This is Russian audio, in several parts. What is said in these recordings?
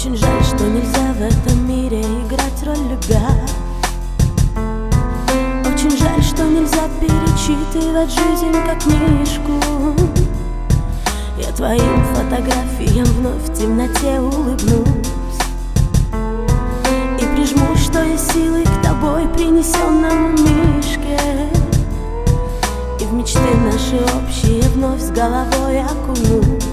Очень жаль, что нельзя в этом мире играть роль любя. Очень жаль, что нельзя перечитывать жизнь как книжку. Я твоим фотографиям вновь в темноте улыбнусь и прижмусь, что есть силы к тобой принесенному мишке. И в мечты наши общие вновь с головой окунусь.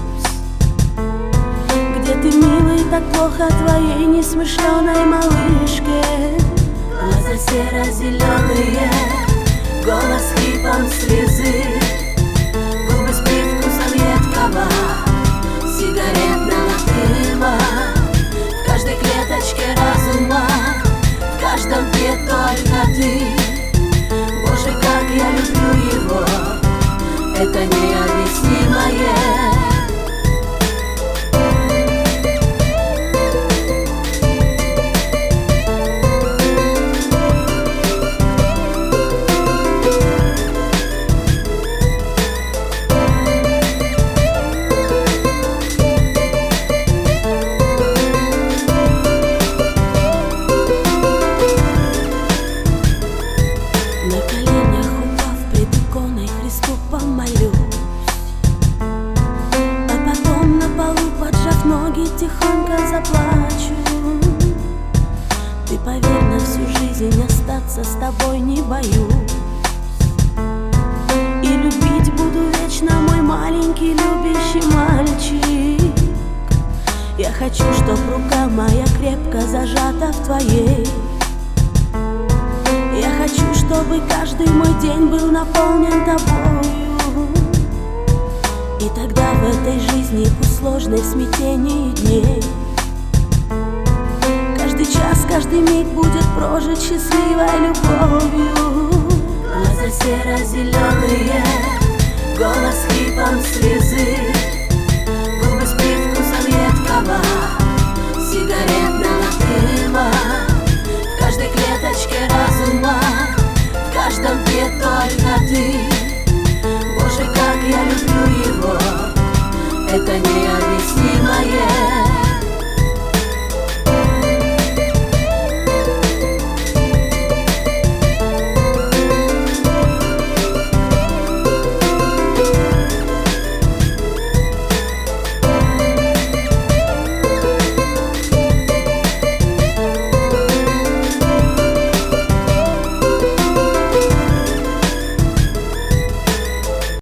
Где ты, милый, так плохо твоей несмышленой малышке? Глаза серо-зеленые, голос хрипом слезы, губы с привкусом едкого сигаретного дыма. В каждой клеточке разума, в каждом дне только ты. Боже, как я люблю его, это необъяснимое. Ноги тихонько заплачу. Ты поверь, на всю жизнь остаться с тобой не боюсь. И любить буду вечно, мой маленький любящий мальчик. Я хочу, чтоб рука моя крепко зажата в твоей. Я хочу, чтобы каждый мой день был наполнен тобою. И тогда в этой жизни, пусть сложной в смятении дней, каждый час, каждый миг будет прожит счастливой любовью. Глаза серо-зеленые, голос хрипом слезы, губы с привкусом едкого сигаретного дыма. В каждой клеточке разума, в каждом дне только ты. Боже, как я люблю его, это не